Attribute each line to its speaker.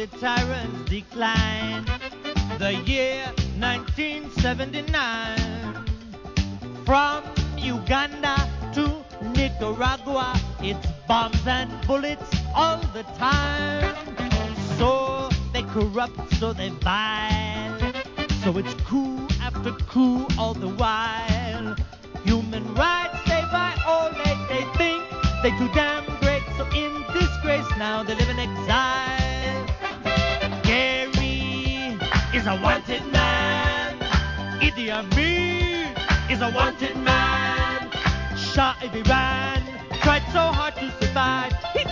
Speaker 1: the tyrants decline. The year 1979. From Uganda to Nicaragua, it's bombs and bullets all the time. So they corrupt, so they vile. So it's coup after coup all the while. Human rights they violate, they think they too damn great. So in disgrace now they live in exile. Gary is a wanted man. Idi Amin is a wanted man. Shah of Iran tried so hard to survive.